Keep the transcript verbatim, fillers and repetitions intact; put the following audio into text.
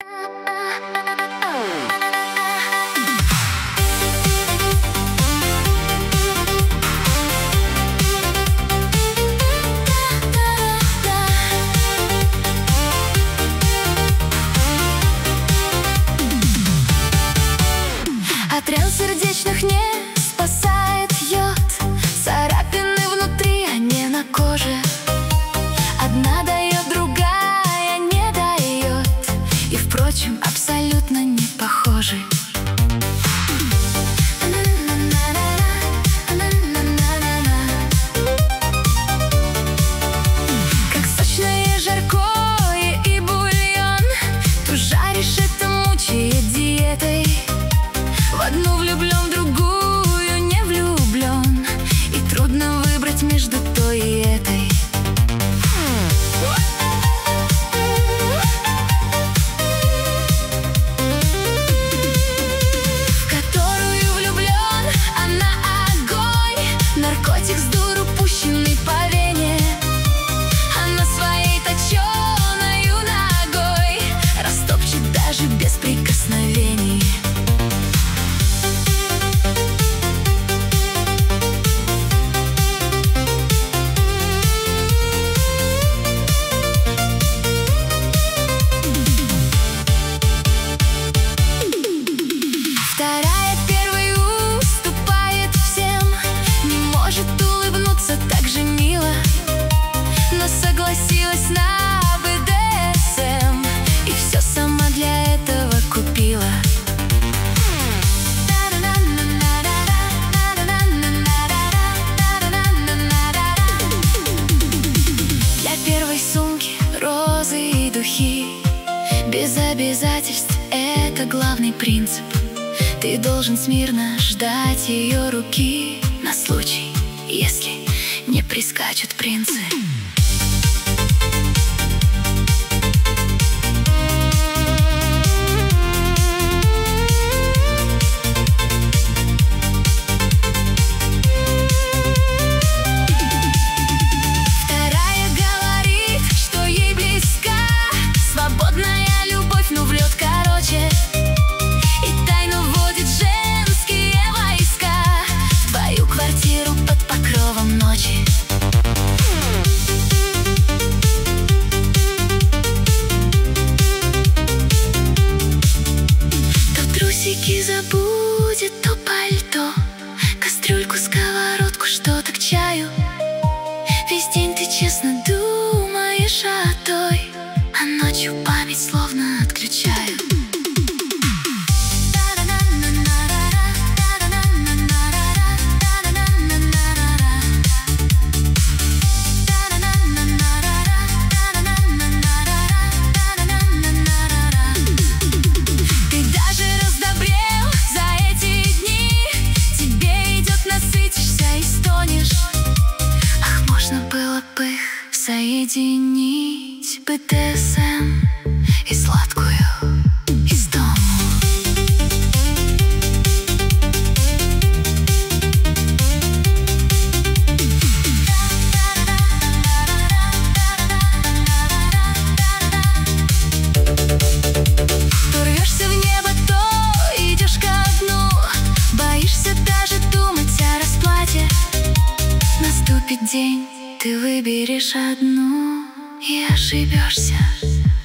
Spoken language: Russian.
От сердечных не спасает йод. Царапины внутри, а не на коже. Одна дает, другая не дает. И, впрочем, абсолютно не похожи. Как сочное жаркое и бульон, то жаришь это, мучает диетой. В одну влюблен, в другую не влюблен, и трудно выбрать между той и этой. В которую влюблен, она огонь, наркотик с дуру пущенный по вене. Она своей точеною ногой растопчет даже без прикосновений. Вторая первой уступает всем, не может улыбнуться так же мило, но согласилась на бэ дэ эс эм и все сама для этого купила. Для первой сумки розы и духи, без обязательств — это главный принцип. Ты должен смирно ждать ее руки на случай, если не прискачут принцы. Вторая говорит, что ей близка свободная любовь, но врет короче. Квартиру под покровом ночи. То трусики забудет, то пальто, кастрюльку, сковородку, что-то к чаю. Весь день ты честно думаешь о той, а ночью память словно отключают. Соединить бэ дэ эс эм и сладкую истому. То рвешься в небо, то идешь ко дну, боишься даже думать о расплате. Наступит день, ты выберешь одну и ошибешься.